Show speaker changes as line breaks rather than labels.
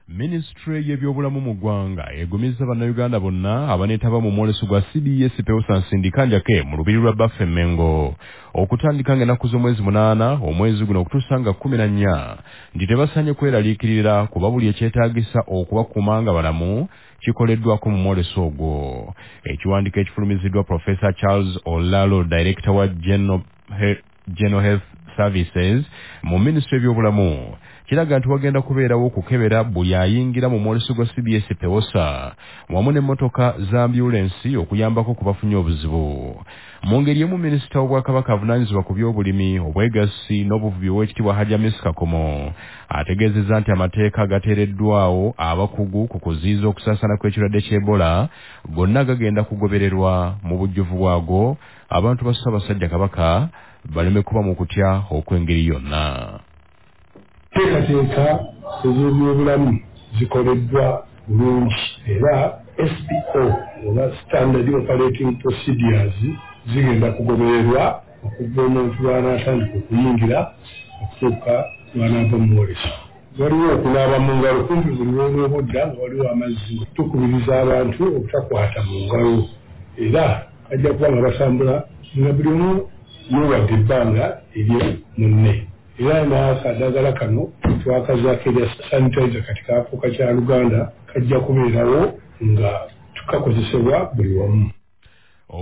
Ministry y'ebyobulamu mu ggwanga egumizza bannayuganda bonna abaneetaba mu mwoleso gwa CBS Peusa Nsindikanja mu lubiri lwa Baffe Mengo okutandika ng'ennaku z'omwezi 8 omwezi guno okutuusa nga 14 nti tebasaanye kweraliikirira kuba buli ekyetaagisa okubakuuma nga balamu kikoleddwako mu mwoleso ogwo. Ekiwandiiko ekifulumiziddwa Professor Charles Olalo, Director wa General Health Services mu Ministry y'ebyobulamu, kiraga nti wagenda kubeerawo okukebera buli ayingira mu mwoleso gwa CBS Peusa wamu n'emmotoka za ambulensi okuyambako ku bafunye obuzibu. Mu ngeri emu, minisita w'Obwakabaka avunaanyizibwa ku by'obulimi, obwegassi n'obuvubi Oweekitiibwa Hajji Amisi Kakomo ategeezezza nti amateeka agateereddwawo abakugu ku kuziyiza okusaasaana kw'ekirwadde ky'Ebola gonna gagenda kugobererwa mu bujjuvu bwago abantu ba Ssaabasajja Kabaka baleme kuba mu kutya okw'engeri yonna.
Teekateeka ez'ebyobulamu zikoleddwa bulungi era SPO oba Standard Operating Procedures zigenda kugobererwa okuva omuntu lw'anaatandika okuyingira okutuuka lw'anaava mu mwoleso. Waliwo okunaaba mu ngalo kumpi buli lw'olwobudda nga waliwo amazzi. Tukubiriza abantu obutakwata mu ngalo era bajja kuba nga basambula nga buli omu yeewadde ebbanga erye munne. Era n'akadagala kano twakazaako erya sanitizer kati kaafuuka kya Luganda kajja kubeerawo nga tukakozesebwa buli wamu.